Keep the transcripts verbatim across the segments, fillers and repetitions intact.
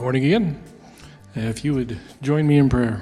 morning again. If you would join me in prayer.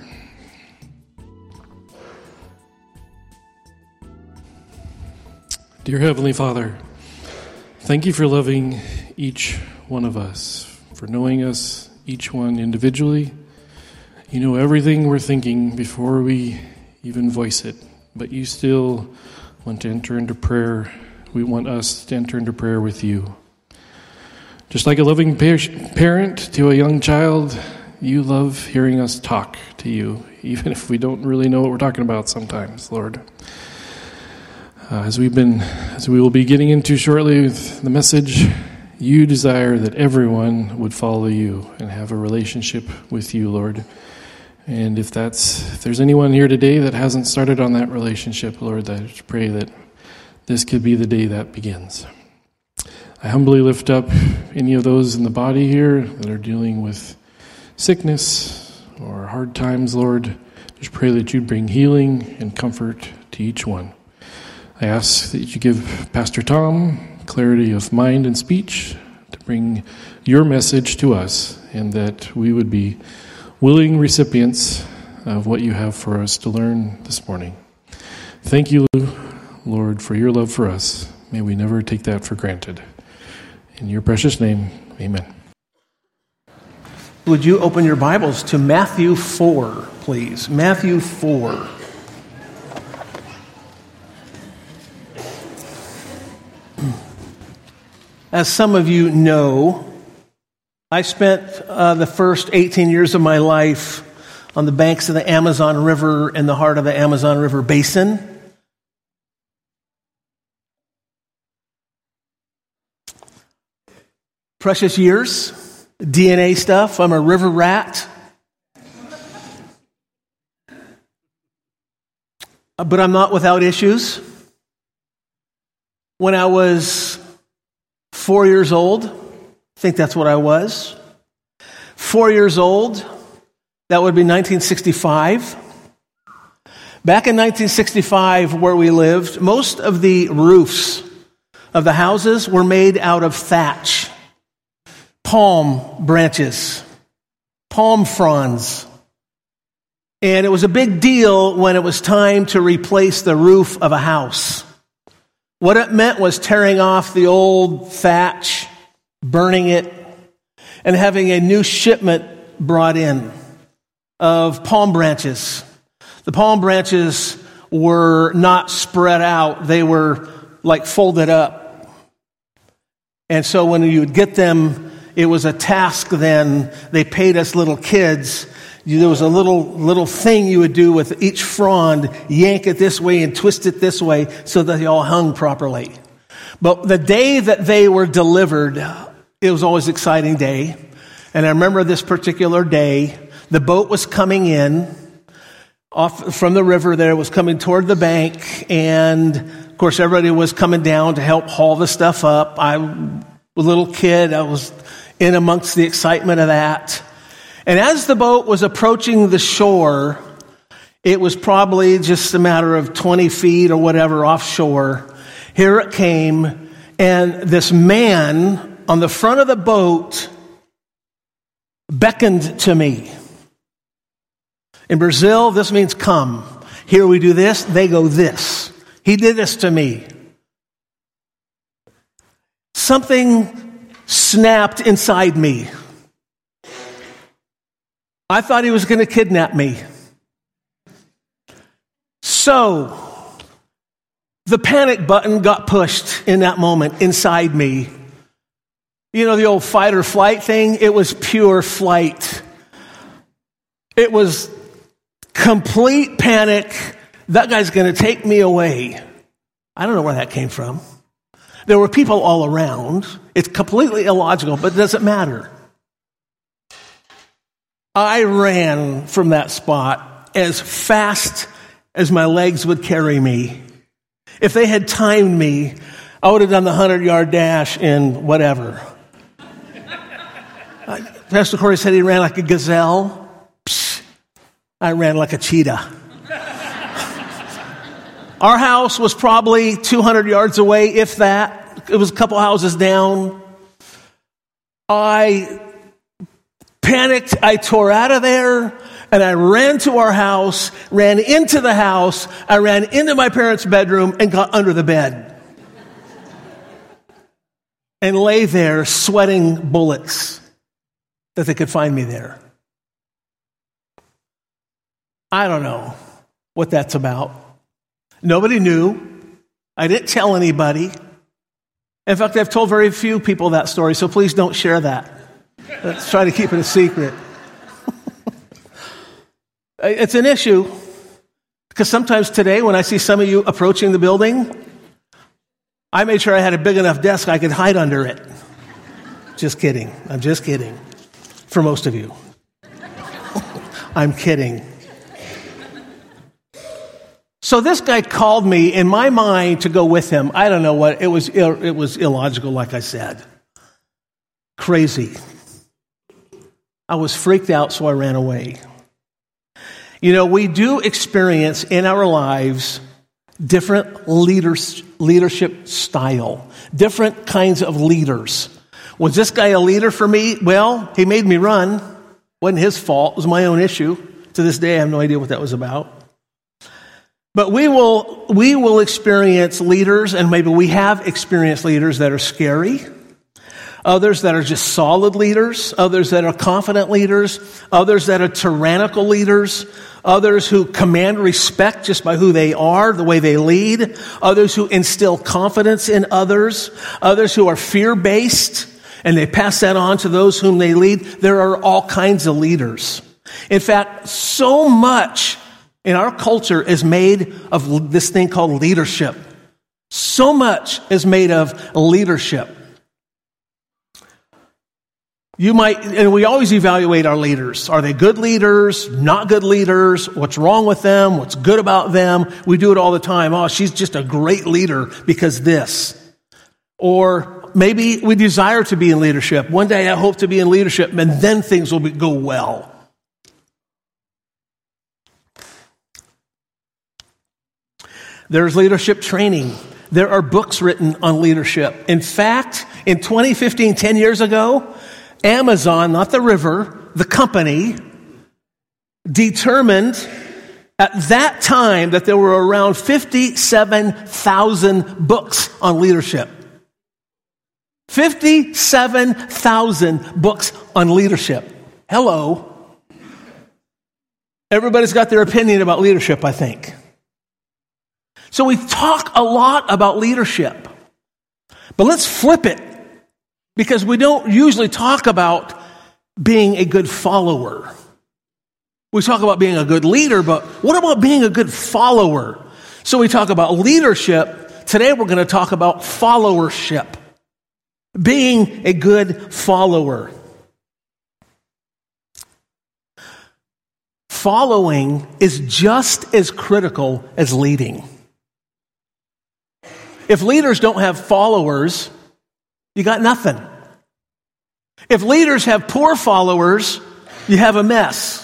Dear Heavenly Father, thank you for loving each one of us, for knowing us, each one individually. You know everything we're thinking before we even voice it, but you still want to enter into prayer. We want us to enter into prayer with you. Just like a loving parent to a young child, you love hearing us talk to you, even if we don't really know what we're talking about sometimes, Lord. Uh, as we've been, as we will be getting into shortly with the message, you desire that everyone would follow you and have a relationship with you, Lord. And if that's, if there's anyone here today that hasn't started on that relationship, Lord, I just pray that this could be the day that begins. I humbly lift up any of those in the body here that are dealing with sickness or hard times, Lord. Just pray that you'd bring healing and comfort to each one. I ask that you give Pastor Tom clarity of mind and speech to bring your message to us, and that we would be willing recipients of what you have for us to learn this morning. Thank you, Lord, for your love for us. May we never take that for granted. In your precious name, amen. Would you open your Bibles to Matthew four, please? Matthew four. As some of you know, I spent uh, the first eighteen years of my life on the banks of the Amazon River in the heart of the Amazon River Basin. Precious years, D N A stuff. I'm a river rat. But I'm not without issues. When I was four years old, I think that's what I was. Four years old, that would be nineteen sixty-five. Back in nineteen sixty-five, where we lived, most of the roofs of the houses were made out of thatch. Palm branches, palm fronds. And it was a big deal when it was time to replace the roof of a house. What it meant was tearing off the old thatch, burning it, and having a new shipment brought in of palm branches. The palm branches were not spread out. They were like folded up. And so when you would get them, it was a task then. They paid us little kids. There was a little little thing you would do with each frond, yank it this way and twist it this way so that they all hung properly. But the day that they were delivered, it was always an exciting day. And I remember this particular day, the boat was coming in off from the river there, it was coming toward the bank, and of course everybody was coming down to help haul the stuff up. I was a little kid, I was in amongst the excitement of that. And as the boat was approaching the shore, it was probably just a matter of twenty feet or whatever offshore. Here it came, and this man on the front of the boat beckoned to me. In Brazil, this means come. Here we do this, they go this. He did this to me. Something snapped inside me. I thought he was going to kidnap me. So, the panic button got pushed in that moment inside me. You know the old fight or flight thing? It was pure flight. It was complete panic. That guy's going to take me away. I don't know where that came from. There were people all around. It's completely illogical, but it doesn't matter. I ran from that spot as fast as my legs would carry me. If they had timed me, I would have done the hundred-yard dash in whatever. Pastor Corey said he ran like a gazelle. Psh, I ran like a cheetah. Our house was probably two hundred yards away, if that. It was a couple houses down. I Panicked, I tore out of there, and I ran to our house, ran into the house, I ran into my parents' bedroom and got under the bed. And lay there sweating bullets that they could find me there. I don't know what that's about. Nobody knew. I didn't tell anybody. In fact, I've told very few people that story, so please don't share that. Let's try to keep it a secret. It's an issue, because sometimes today when I see some of you approaching the building, I made sure I had a big enough desk I could hide under it. Just kidding. I'm just kidding. For most of you. I'm kidding. So this guy called me in my mind to go with him. I don't know what. It was, it was illogical, like I said. Crazy. I was freaked out, so I ran away. You know, we do experience in our lives different leaders, leadership style, different kinds of leaders. Was this guy a leader for me? Well, he made me run. Wasn't his fault. It was my own issue. To this day, I have no idea what that was about. But we will, we will experience leaders, and maybe we have experienced leaders that are scary, others that are just solid leaders, others that are confident leaders, others that are tyrannical leaders, others who command respect just by who they are, the way they lead, others who instill confidence in others, others who are fear-based, and they pass that on to those whom they lead. There are all kinds of leaders. In fact, so much in our culture is made of this thing called leadership. So much is made of leadership. You might, and we always evaluate our leaders. Are they good leaders? Not good leaders? What's wrong with them? What's good about them? We do it all the time. Oh, she's just a great leader because this. Or maybe we desire to be in leadership. One day I hope to be in leadership, and then things will be, go well. There's leadership training. There are books written on leadership. In fact, in twenty fifteen, ten years ago, Amazon, not the river, the company, determined at that time that there were around fifty-seven thousand books on leadership. fifty-seven thousand books on leadership. Hello. Everybody's got their opinion about leadership, I think. So we talk a lot about leadership. But let's flip it, because we don't usually talk about being a good follower. We talk about being a good leader, but what about being a good follower? So we talk about leadership. Today we're going to talk about followership. Being a good follower. Following is just as critical as leading. If leaders don't have followers, you got nothing. If leaders have poor followers, you have a mess.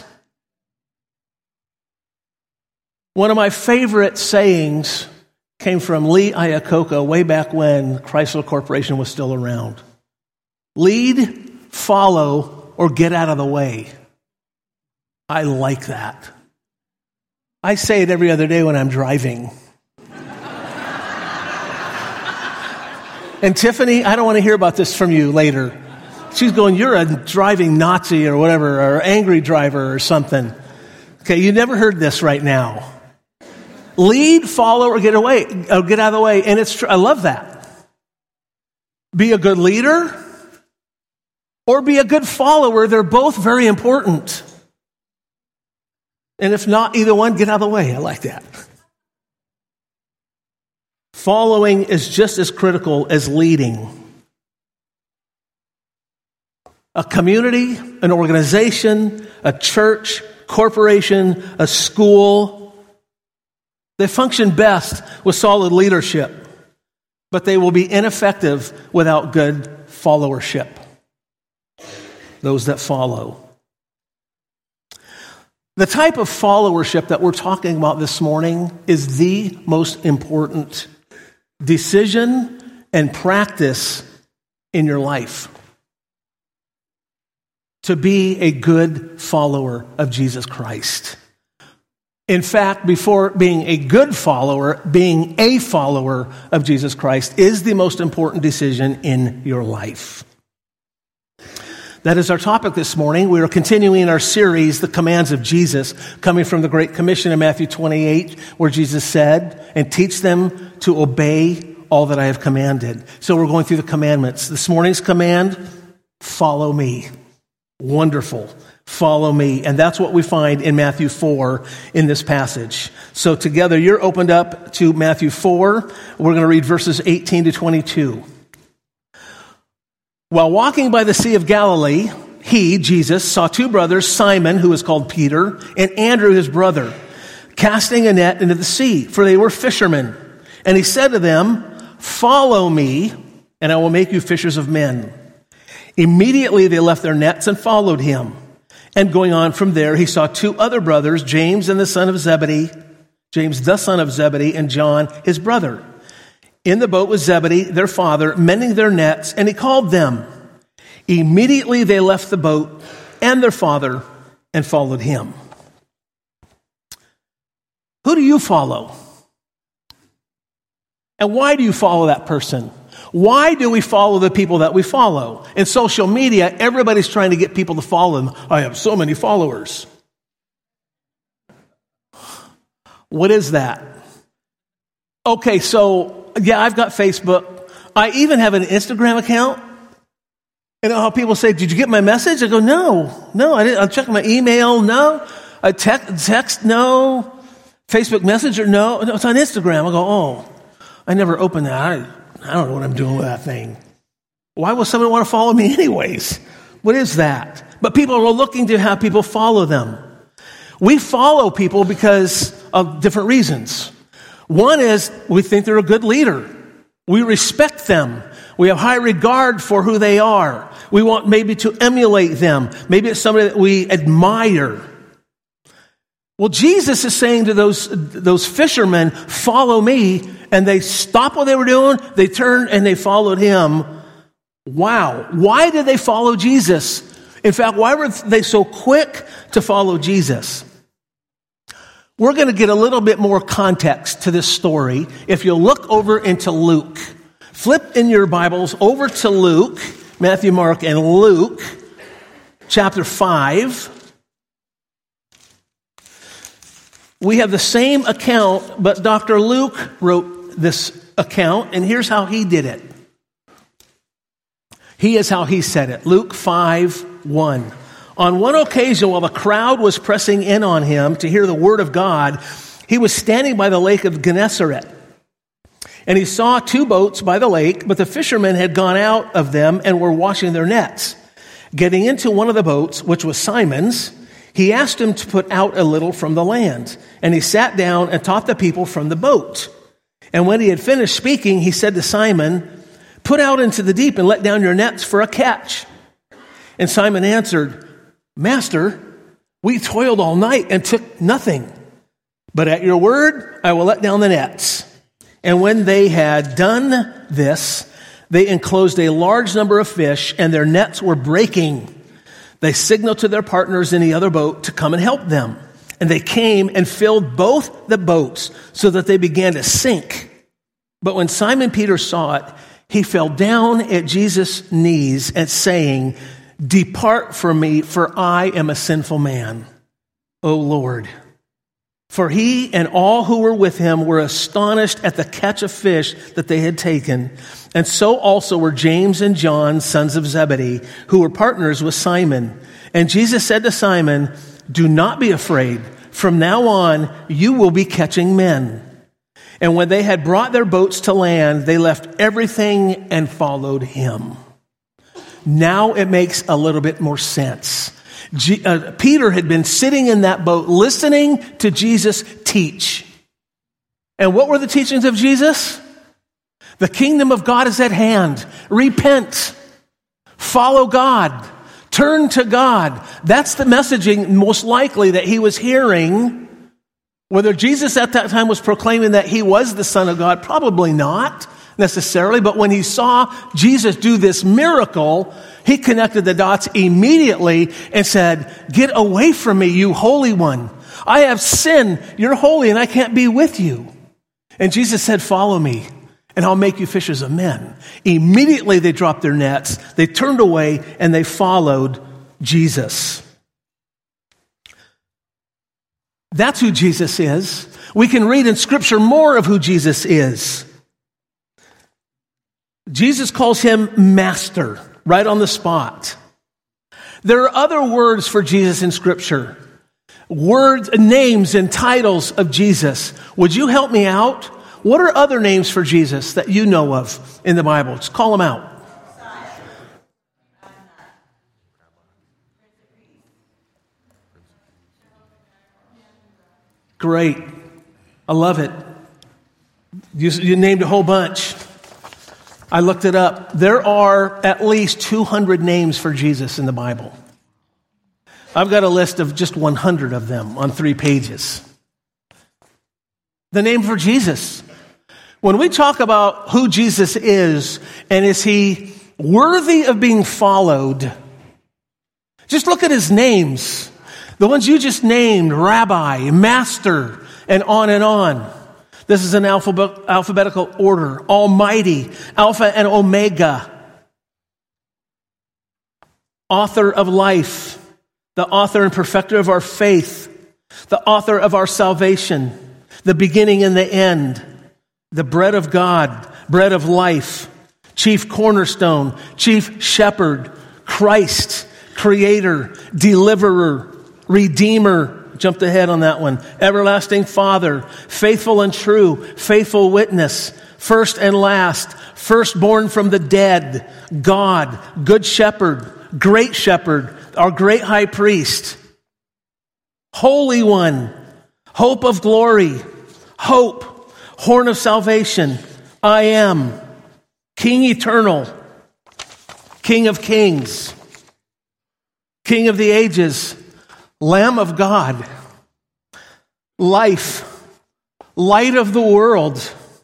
One of my favorite sayings came from Lee Iacocca way back when Chrysler Corporation was still around. Lead, follow, or get out of the way. I like that. I say it every other day when I'm driving. And Tiffany, I don't want to hear about this from you later. She's going, you're a driving Nazi or whatever, or angry driver or something. Okay, you never heard this right now. Lead, follow, or get away, or get out of the way. And it's true. I love that. Be a good leader or be a good follower. They're both very important. And if not either one, get out of the way. I like that. Following is just as critical as leading. A community, an organization, a church, corporation, a school, they function best with solid leadership, but they will be ineffective without good followership. Those that follow. The type of followership that we're talking about this morning is the most important decision and practice in your life. to be a good follower of Jesus Christ. In fact, before being a good follower, being a follower of Jesus Christ is the most important decision in your life. That is our topic this morning. We are continuing our series, The Commands of Jesus, coming from the Great Commission in Matthew twenty-eight, where Jesus said, and teach them to obey all that I have commanded. So we're going through the commandments. This morning's command, follow me. Wonderful. Follow me. And that's what we find in Matthew four in this passage. So together, you're opened up to Matthew four. We're going to read verses eighteen to twenty-two. While walking by the Sea of Galilee, he, Jesus, saw two brothers, Simon, who is called Peter, and Andrew, his brother, casting a net into the sea, for they were fishermen. And he said to them, follow me, and I will make you fishers of men. Immediately they left their nets and followed him. And going on from there, he saw two other brothers, James and the son of Zebedee, James the son of Zebedee, and John, his brother. In the boat was Zebedee, their father, mending their nets, and he called them. Immediately they left the boat and their father and followed him. Who do you follow? And why do you follow that person? Why do we follow the people that we follow? In social media, everybody's trying to get people to follow them. I have so many followers. What is that? Okay, so yeah, I've got Facebook. I even have an Instagram account. You know how people say, did you get my message? I go, no, no, I didn't. I'm checking my email. No. I text, text, no. Facebook Messenger, no. No, it's on Instagram. I go, oh, I never opened that. I, I don't know what I'm doing with that thing. Why would someone want to follow me anyways? What is that? But people are looking to have people follow them. We follow people because of different reasons. One is we think they're a good leader. We respect them. We have high regard for who they are. We want maybe to emulate them. Maybe it's somebody that we admire. Well, Jesus is saying to those, those fishermen, follow me. And they stopped what they were doing. They turned and they followed him. Wow. Why did they follow Jesus? In fact, why were they so quick to follow Jesus? We're going to get a little bit more context to this story if you'll look over into Luke. Flip in your Bibles over to Luke, Matthew, Mark, and Luke, chapter five. We have the same account, but Doctor Luke wrote this account, and here's how he did it. He is how he said it. Luke five one. On one occasion, while the crowd was pressing in on him to hear the word of God, he was standing by the lake of Gennesaret. And he saw two boats by the lake, but the fishermen had gone out of them and were washing their nets. Getting into one of the boats, which was Simon's, he asked him to put out a little from the land. And he sat down and taught the people from the boat. And when he had finished speaking, he said to Simon, put out into the deep and let down your nets for a catch. And Simon answered, Master, we toiled all night and took nothing. But at your word, I will let down the nets. And when they had done this, they enclosed a large number of fish, and their nets were breaking. They signaled to their partners in the other boat to come and help them. And they came and filled both the boats so that they began to sink. But when Simon Peter saw it, he fell down at Jesus' knees and saying, depart from me, for I am a sinful man, O Lord. For he and all who were with him were astonished at the catch of fish that they had taken. And so also were James and John, sons of Zebedee, who were partners with Simon. And Jesus said to Simon, do not be afraid. From now on, you will be catching men. And when they had brought their boats to land, they left everything and followed him. Now it makes a little bit more sense. G- uh, Peter had been sitting in that boat listening to Jesus teach. And what were the teachings of Jesus? The kingdom of God is at hand. Repent. Follow God. Turn to God. That's the messaging most likely that he was hearing. Whether Jesus at that time was proclaiming that he was the Son of God, probably not. necessarily, but when he saw Jesus do this miracle, he connected the dots immediately and said, "Get away from me, you Holy One. I have sinned. You're holy and I can't be with you." And Jesus said, "Follow me and I'll make you fishers of men." Immediately they dropped their nets, they turned away, and they followed Jesus. That's who Jesus is. We can read in Scripture more of who Jesus is. Jesus calls him Master, right on the spot. There are other words for Jesus in Scripture. Words, names, and titles of Jesus. Would you help me out? What are other names for Jesus that you know of in the Bible? Just call them out. Great. I love it. You, you named a whole bunch. I looked it up. There are at least two hundred names for Jesus in the Bible. I've got a list of just one hundred of them on three pages. The name for Jesus. When we talk about who Jesus is and is he worthy of being followed, just look at his names. The ones you just named, Rabbi, Master, and on and on. This is an alphabet, alphabetical order. Almighty, Alpha and Omega. Author of life. The author and perfecter of our faith. The author of our salvation. The beginning and the end. The bread of God. Bread of life. Chief cornerstone. Chief shepherd. Christ. Creator. Deliverer. Redeemer. Jumped ahead on that one. Everlasting Father, faithful and true, faithful witness, first and last, firstborn from the dead, God, good shepherd, great shepherd, our great high priest, Holy One, hope of glory, hope, horn of salvation, I am, King eternal, King of kings, King of the ages, Lamb of God, life, light of the world,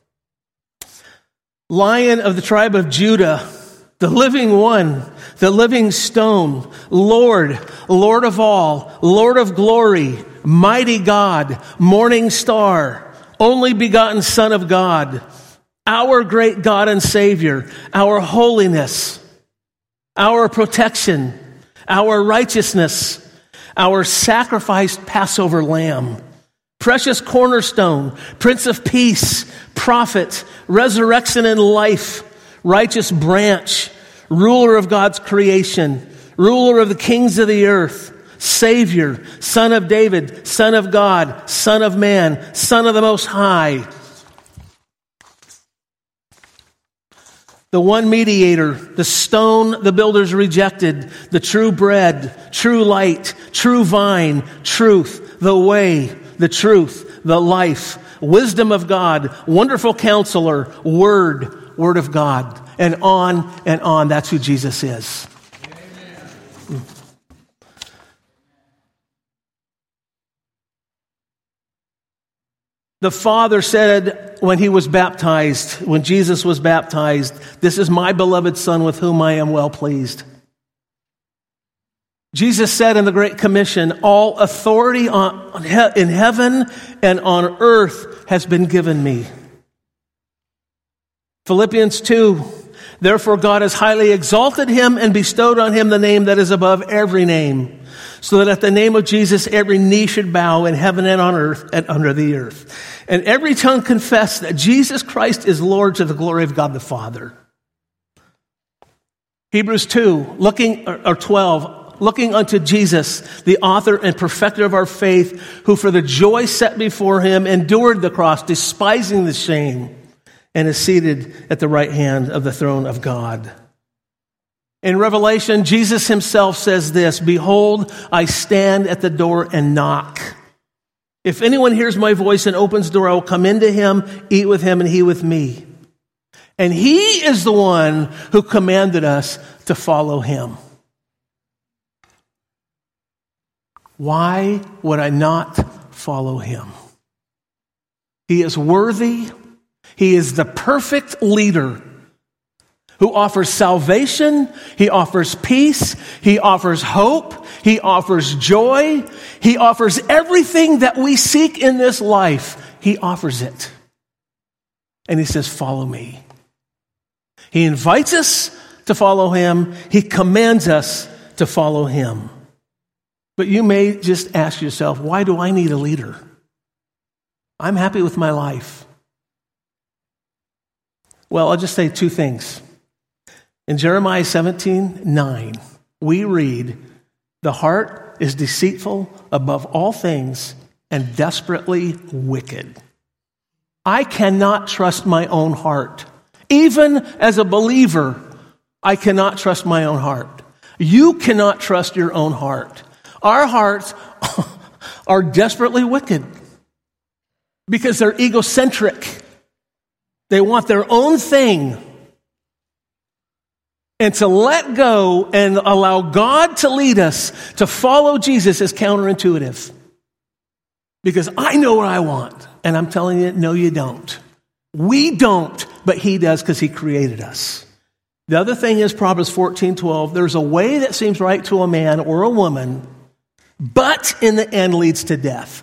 Lion of the tribe of Judah, the living one, the living stone, Lord, Lord of all, Lord of glory, mighty God, morning star, only begotten Son of God, our great God and Savior, our holiness, our protection, our righteousness, our sacrificed Passover lamb, precious cornerstone, Prince of Peace, prophet, resurrection and life, righteous branch, ruler of God's creation, ruler of the kings of the earth, Savior, Son of David, Son of God, Son of man, Son of the Most High, the one mediator, the stone the builders rejected, the true bread, true light, true vine, truth, the way, the truth, the life, wisdom of God, wonderful counselor, word, word of God, and on and on. That's who Jesus is. Amen. The Father said when he was baptized, when Jesus was baptized, "This is my beloved Son with whom I am well pleased." Jesus said in the Great Commission, "All authority on, in heaven and on earth has been given me." Philippians two, "Therefore God has highly exalted him and bestowed on him the name that is above every name, so that at the name of Jesus every knee should bow in heaven and on earth and under the earth, and every tongue confess that Jesus Christ is Lord, to the glory of God the Father." Hebrews two, looking or twelve, "Looking unto Jesus, the author and perfecter of our faith, who for the joy set before him endured the cross, despising the shame, and is seated at the right hand of the throne of God." In Revelation, Jesus himself says this, "Behold, I stand at the door and knock. If anyone hears my voice and opens the door, I will come into him, eat with him, and he with me." And he is the one who commanded us to follow him. Why would I not follow him? He is worthy. He is the perfect leader who offers salvation, he offers peace, he offers hope, he offers joy, he offers everything that we seek in this life. He offers it. And he says, follow me. He invites us to follow him. He commands us to follow him. But you may just ask yourself, why do I need a leader? I'm happy with my life. Well, I'll just say two things. In Jeremiah seventeen nine, we read, the heart is deceitful above all things and desperately wicked. I cannot trust my own heart. Even as a believer, I cannot trust my own heart. You cannot trust your own heart. Our hearts are desperately wicked because they're egocentric. They want their own thing. And to let go and allow God to lead us to follow Jesus is counterintuitive. Because I know what I want. And I'm telling you, no, you don't. We don't, but he does because he created us. The other thing is Proverbs fourteen twelve. There's a way that seems right to a man or a woman, but in the end leads to death.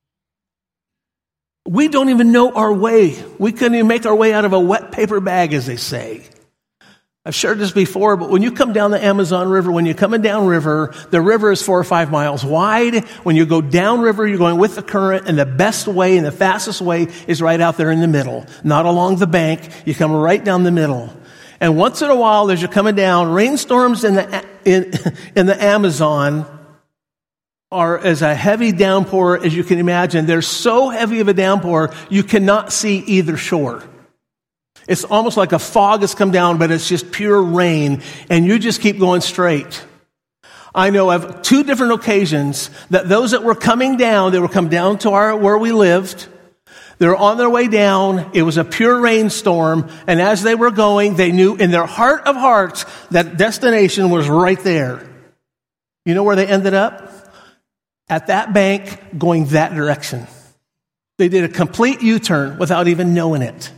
We don't even know our way. We couldn't even make our way out of a wet paper bag, as they say. I've shared this before, but when you come down the Amazon River, when you're coming down river, the river is four or five miles wide. When you go down river, you're going with the current, and the best way and the fastest way is right out there in the middle, not along the bank. You come right down the middle. And once in a while, as you're coming down, rainstorms in the in, in the Amazon are as a heavy downpour as you can imagine. They're so heavy of a downpour, you cannot see either shore. It's almost like a fog has come down, but it's just pure rain, and you just keep going straight. I know of two different occasions that those that were coming down, they were coming down to our where we lived. They were on their way down. It was a pure rainstorm, and as they were going, they knew in their heart of hearts that destination was right there. You know where they ended up? At that bank, going that direction. They did a complete U-turn without even knowing it.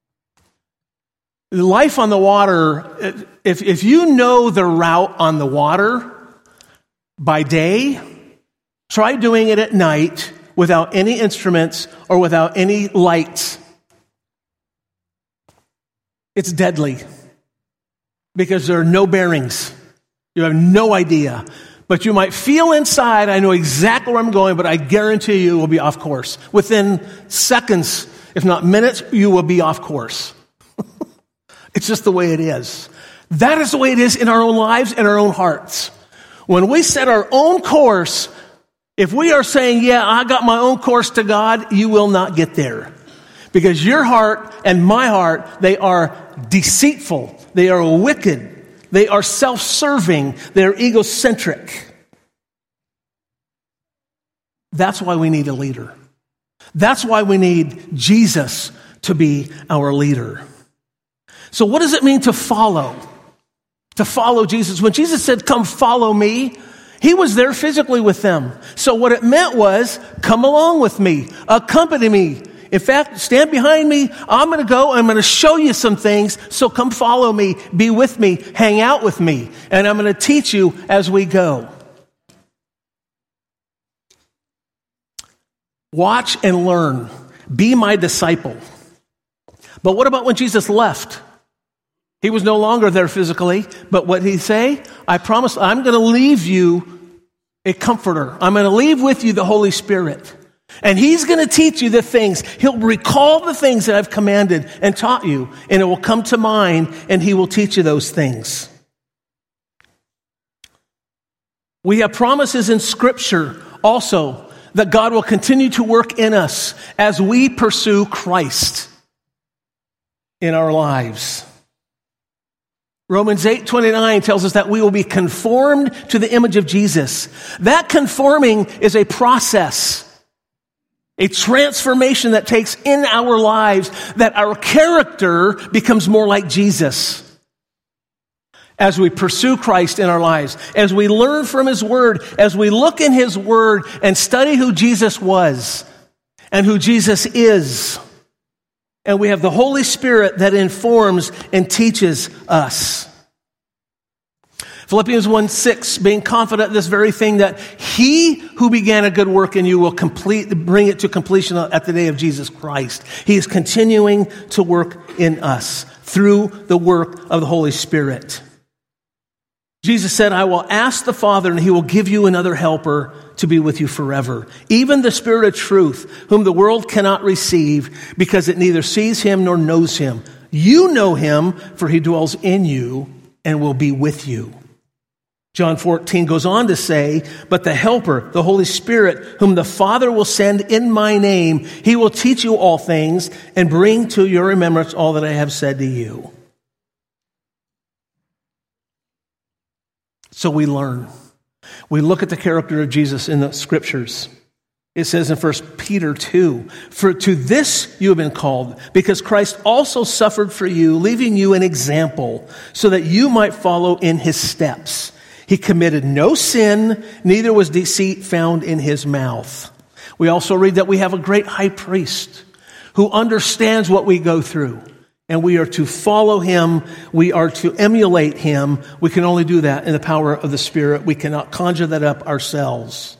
Life on the water, if, if you know the route on the water by day, try doing it at night without any instruments or without any lights. It's deadly because there are no bearings. You have no idea. But you might feel inside, I know exactly where I'm going, but I guarantee you will be off course. Within seconds, if not minutes, you will be off course. It's just the way it is. That is the way it is in our own lives and our own hearts. When we set our own course, if we are saying, yeah, I got my own course to God, you will not get there. Because your heart and my heart, they are deceitful. They are wicked. They are self-serving. They are egocentric. That's why we need a leader. That's why we need Jesus to be our leader. So what does it mean to follow? To follow Jesus. When Jesus said, come follow me, he was there physically with them. So what it meant was, come along with me, accompany me. In fact, stand behind me. I'm going to go. I'm going to show you some things. So come follow me, be with me, hang out with me. And I'm going to teach you as we go. Watch and learn. Be my disciple. But what about when Jesus left? He was no longer there physically, but what did he say? I promise I'm going to leave you a comforter. I'm going to leave with you the Holy Spirit. And he's going to teach you the things. He'll recall the things that I've commanded and taught you, and it will come to mind, and he will teach you those things. We have promises in Scripture also that God will continue to work in us as we pursue Christ in our lives. Romans eight twenty-nine tells us that we will be conformed to the image of Jesus. That conforming is a process, a transformation that takes in our lives, that our character becomes more like Jesus. As we pursue Christ in our lives, as we learn from his word, as we look in his word and study who Jesus was and who Jesus is. And we have the Holy Spirit that informs and teaches us. Philippians one six, being confident of this very thing, that he who began a good work in you will complete, bring it to completion at the day of Jesus Christ. He is continuing to work in us through the work of the Holy Spirit. Jesus said, I will ask the Father, and he will give you another helper to be with you forever. Even the Spirit of truth, whom the world cannot receive, because it neither sees him nor knows him. You know him, for he dwells in you and will be with you. John fourteen goes on to say, but the Helper, the Holy Spirit, whom the Father will send in my name, he will teach you all things and bring to your remembrance all that I have said to you. So we learn. We look at the character of Jesus in the scriptures. It says in First Peter two, for to this you have been called, because Christ also suffered for you, leaving you an example, so that you might follow in his steps. He committed no sin, neither was deceit found in his mouth. We also read that we have a great high priest who understands what we go through. And we are to follow him. We are to emulate him. We can only do that in the power of the Spirit. We cannot conjure that up ourselves.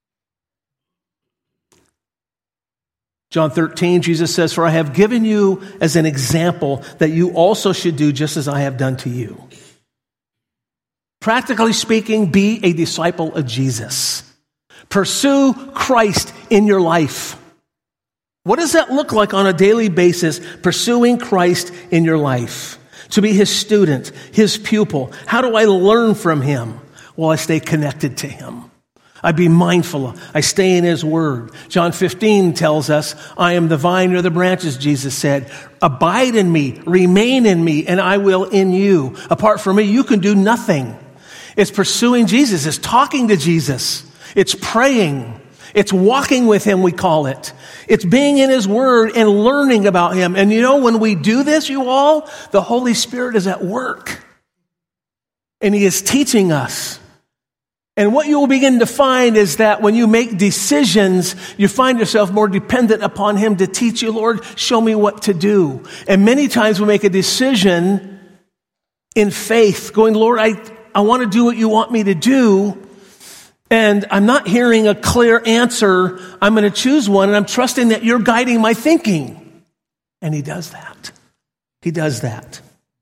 John thirteen, Jesus says, for I have given you as an example that you also should do just as I have done to you. Practically speaking, be a disciple of Jesus. Pursue Christ in your life. What does that look like on a daily basis, pursuing Christ in your life? To be his student, his pupil. How do I learn from him? Well, I stay connected to him. I be mindful. I stay in his word. John fifteen tells us, I am the vine, you're the branches, Jesus said. Abide in me, remain in me, and I will in you. Apart from me, you can do nothing. It's pursuing Jesus. It's talking to Jesus. It's praying. It's walking with him, we call it. It's being in his word and learning about him. And you know, when we do this, you all, the Holy Spirit is at work. And he is teaching us. And what you will begin to find is that when you make decisions, you find yourself more dependent upon him to teach you, Lord, show me what to do. And many times we make a decision in faith, going, Lord, I, I want to do what you want me to do. And I'm not hearing a clear answer. I'm going to choose one, and I'm trusting that you're guiding my thinking. And he does that. He does that.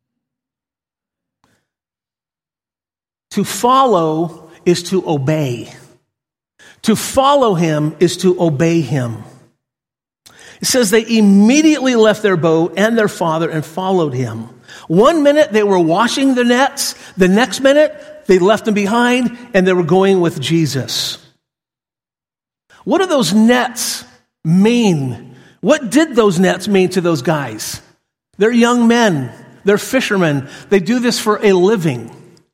To follow is to obey. To follow him is to obey him. It says they immediately left their boat and their father and followed him. One minute they were washing their nets. The next minute they left them behind and they were going with Jesus. What do those nets mean? What did those nets mean to those guys? They're young men. They're fishermen. They do this for a living.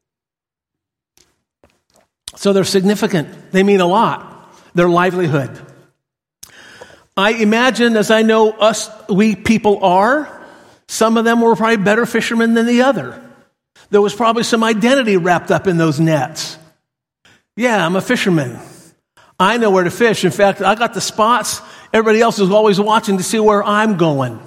So they're significant. They mean a lot. Their livelihood. I imagine, as I know us, we people are, some of them were probably better fishermen than the other. There was probably some identity wrapped up in those nets. Yeah, I'm a fisherman. I know where to fish. In fact, I got the spots. Everybody else is always watching to see where I'm going.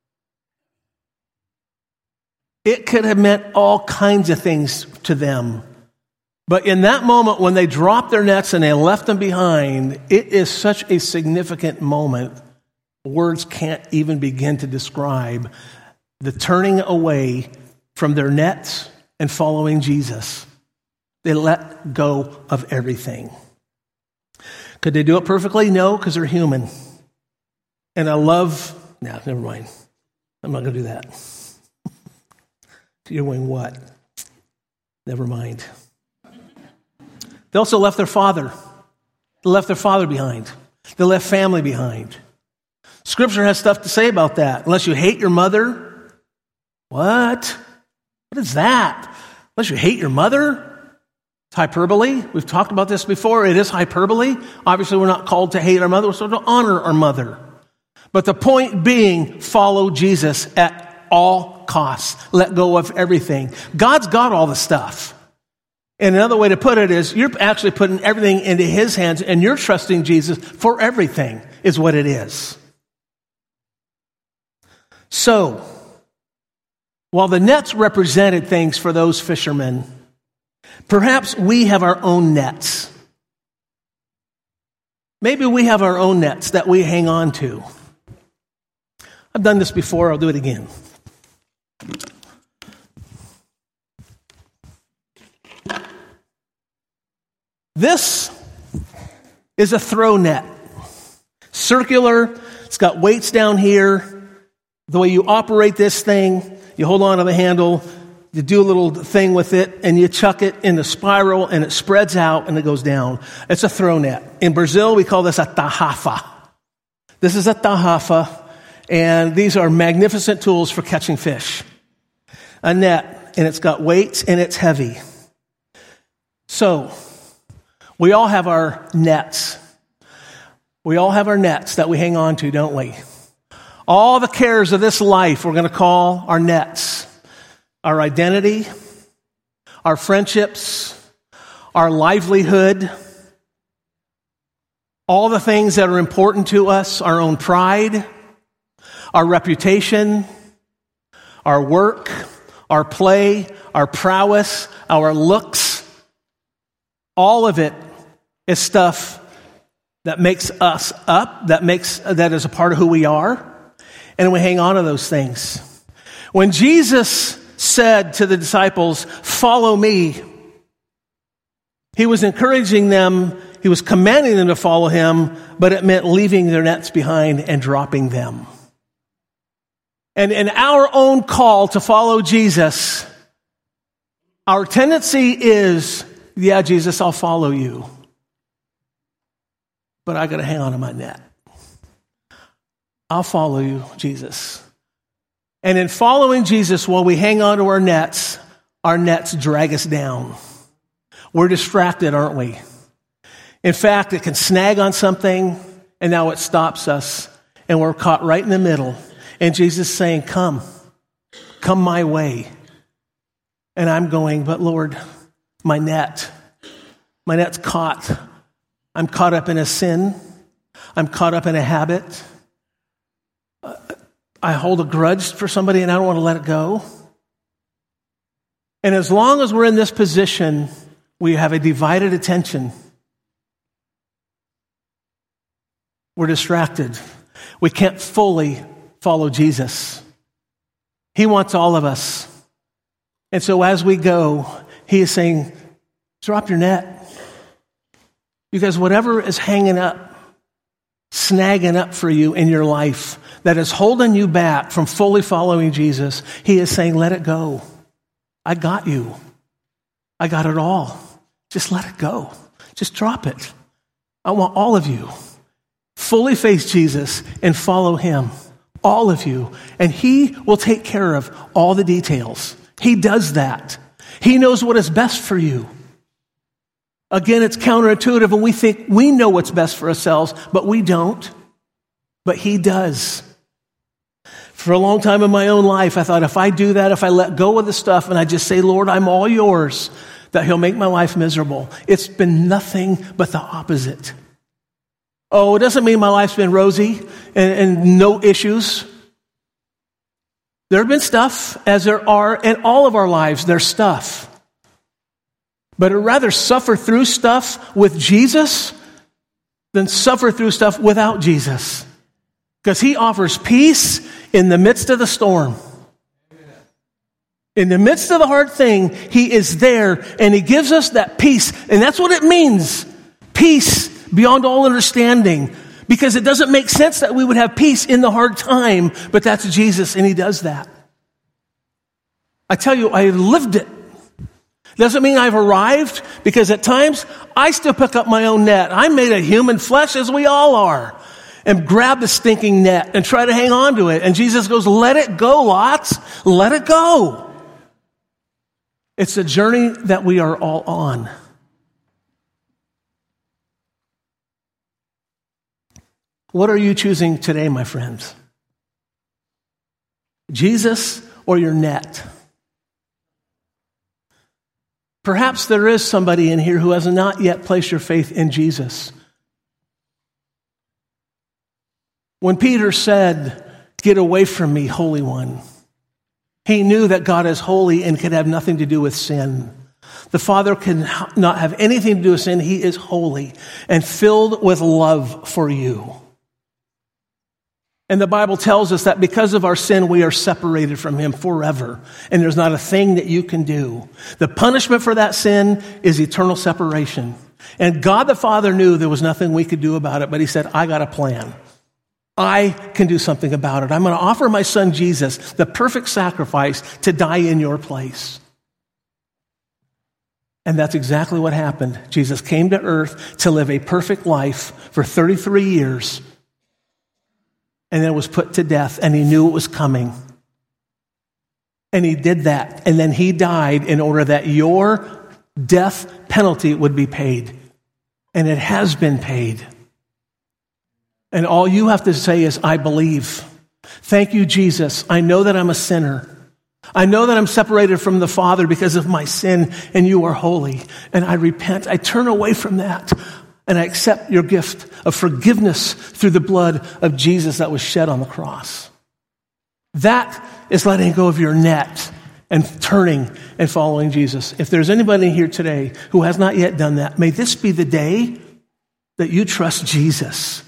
It could have meant all kinds of things to them. But in that moment, when they dropped their nets and they left them behind, it is such a significant moment. Words can't even begin to describe the turning away from their nets and following Jesus. They let go of everything. Could they do it perfectly? No, because they're human. And I love, no, never mind. I'm not going to do that. You're doing what? Never mind. They also left their father. They left their father behind. They left family behind. Scripture has stuff to say about that. Unless you hate your mother. What? What is that? Unless you hate your mother? It's hyperbole. We've talked about this before. It is hyperbole. Obviously, we're not called to hate our mother. We're supposed to honor our mother. But the point being, follow Jesus at all costs. Let go of everything. God's got all the stuff. And another way to put it is, you're actually putting everything into his hands and you're trusting Jesus for everything, is what it is. So, while the nets represented things for those fishermen, perhaps we have our own nets. Maybe we have our own nets that we hang on to. I've done this before, I'll do it again. This is a throw net. Circular, it's got weights down here. The way you operate this thing, you hold on to the handle, you do a little thing with it, and you chuck it in the spiral, and it spreads out, and it goes down. It's a throw net. In Brazil, we call this a tarrafa. This is a tarrafa, and these are magnificent tools for catching fish. A net, and it's got weights, and it's heavy. So, we all have our nets. We all have our nets that we hang on to, don't we? All the cares of this life we're going to call our nets. Our identity, our friendships, our livelihood, all the things that are important to us, our own pride, our reputation, our work, our play, our prowess, our looks. All of it is stuff that makes us up, that makes that is a part of who we are, and we hang on to those things. When Jesus said to the disciples, "Follow me," he was encouraging them, he was commanding them to follow him, but it meant leaving their nets behind and dropping them. And in our own call to follow Jesus, our tendency is, yeah, Jesus, I'll follow you, but I got to hang on to my net. I'll follow you, Jesus. And in following Jesus, while we hang on to our nets, our nets drag us down. We're distracted, aren't we? In fact, it can snag on something, and now it stops us, and we're caught right in the middle. And Jesus is saying, come, come my way. And I'm going, but Lord, my net, my net's caught. I'm caught up in a sin. I'm caught up in a habit. I hold a grudge for somebody and I don't want to let it go. And as long as we're in this position, we have a divided attention. We're distracted. We can't fully follow Jesus. He wants all of us. And so as we go, he is saying, drop your net. Because whatever is hanging up, snagging up for you in your life, that is holding you back from fully following Jesus, he is saying, let it go. I got you. I got it all. Just let it go. Just drop it. I want all of you. Fully face Jesus and follow him. All of you. And he will take care of all the details. He does that. He knows what is best for you. Again, it's counterintuitive and we think we know what's best for ourselves, but we don't. But he does. For a long time in my own life, I thought if I do that, if I let go of the stuff and I just say, Lord, I'm all yours, that he'll make my life miserable. It's been nothing but the opposite. Oh, it doesn't mean my life's been rosy and, and no issues. There have been stuff, as there are in all of our lives, there's stuff. But I'd rather suffer through stuff with Jesus than suffer through stuff without Jesus. Because he offers peace in the midst of the storm. In the midst of the hard thing, he is there and he gives us that peace. And that's what it means. Peace beyond all understanding. Because it doesn't make sense that we would have peace in the hard time, but that's Jesus and he does that. I tell you, I lived it. Doesn't mean I've arrived, because at times I still pick up my own net. I'm made of human flesh, as we all are, and grab the stinking net and try to hang on to it. And Jesus goes, let it go, lots. Let it go. It's a journey that we are all on. What are you choosing today, my friends? Jesus or your net? Perhaps there is somebody in here who has not yet placed your faith in Jesus. When Peter said, Get away from me, Holy One. He knew that God is holy and could have nothing to do with sin. The Father can not have anything to do with sin. He is holy and filled with love for you. And the Bible tells us that because of our sin, we are separated from him forever. And there's not a thing that you can do. The punishment for that sin is eternal separation. And God the Father knew there was nothing we could do about it, but he said, I got a plan. I can do something about it. I'm going to offer my son Jesus, the perfect sacrifice, to die in your place. And that's exactly what happened. Jesus came to earth to live a perfect life for thirty-three years. And then was put to death, and he knew it was coming. And he did that. And then he died in order that your death penalty would be paid. And it has been paid. And all you have to say is, I believe. Thank you, Jesus. I know that I'm a sinner. I know that I'm separated from the Father because of my sin, and you are holy. And I repent. I turn away from that. And I accept your gift of forgiveness through the blood of Jesus that was shed on the cross. That is letting go of your net and turning and following Jesus. If there's anybody here today who has not yet done that, may this be the day that you trust Jesus.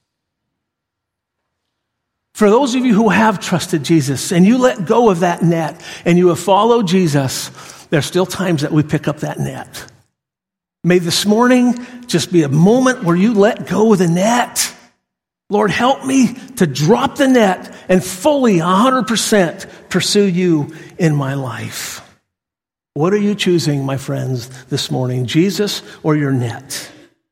For those of you who have trusted Jesus and you let go of that net and you have followed Jesus, there's still times that we pick up that net. May this morning just be a moment where you let go of the net. Lord, help me to drop the net and fully one hundred percent pursue you in my life. What are you choosing, my friends, this morning? Jesus or your net?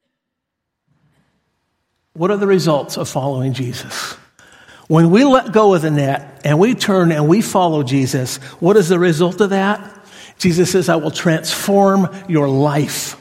What are the results of following Jesus? When we let go of the net and we turn and we follow Jesus, what is the result of that? Jesus says, I will transform your life.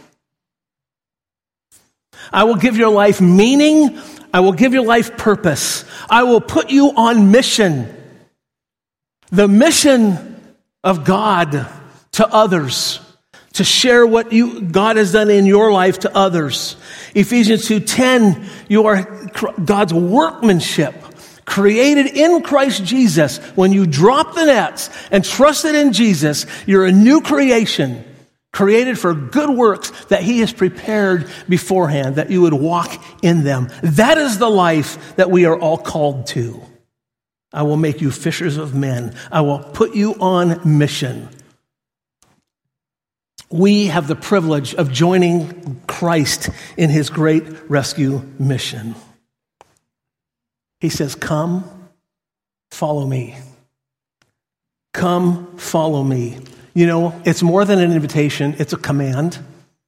I will give your life meaning. I will give your life purpose. I will put you on mission. The mission of God to others, to share what you God has done in your life to others. Ephesians two ten, you are God's workmanship, created in Christ Jesus. When you drop the nets and trusted in Jesus, you're a new creation, created for good works that he has prepared beforehand, that you would walk in them. That is the life that we are all called to. I will make you fishers of men. I will put you on mission. We have the privilege of joining Christ in his great rescue mission. He says, come, follow me. Come, follow me. You know, it's more than an invitation. It's a command.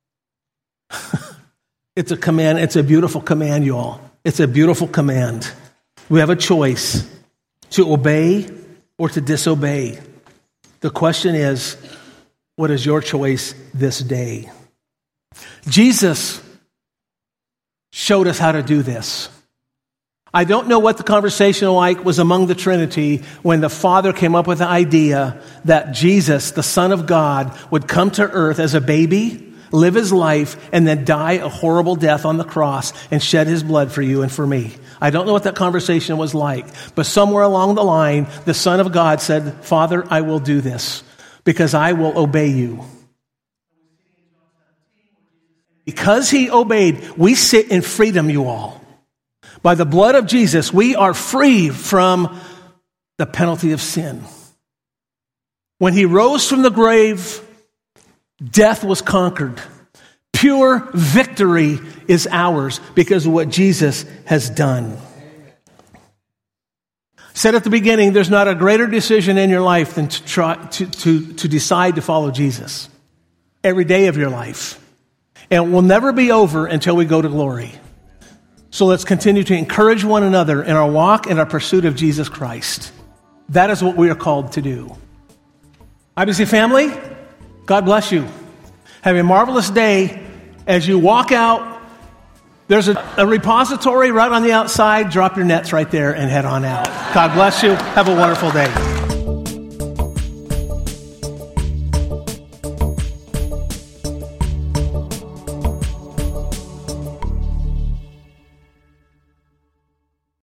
It's a command. It's a beautiful command, you all. It's a beautiful command. We have a choice to obey or to disobey. The question is, what is your choice this day? Jesus showed us how to do this. I don't know what the conversation like was among the Trinity when the Father came up with the idea that Jesus, the Son of God, would come to earth as a baby, live his life, and then die a horrible death on the cross and shed his blood for you and for me. I don't know what that conversation was like, but somewhere along the line, the Son of God said, Father, I will do this because I will obey you. Because he obeyed, we sit in freedom, you all. By the blood of Jesus, we are free from the penalty of sin. When he rose from the grave, death was conquered. Pure victory is ours because of what Jesus has done. I said at the beginning, there's not a greater decision in your life than to try to, to, to decide to follow Jesus every day of your life. And it will never be over until we go to glory. So let's continue to encourage one another in our walk and our pursuit of Jesus Christ. That is what we are called to do. I B C family, God bless you. Have a marvelous day. As you walk out, there's a, a repository right on the outside. Drop your nets right there and head on out. God bless you. Have a wonderful day.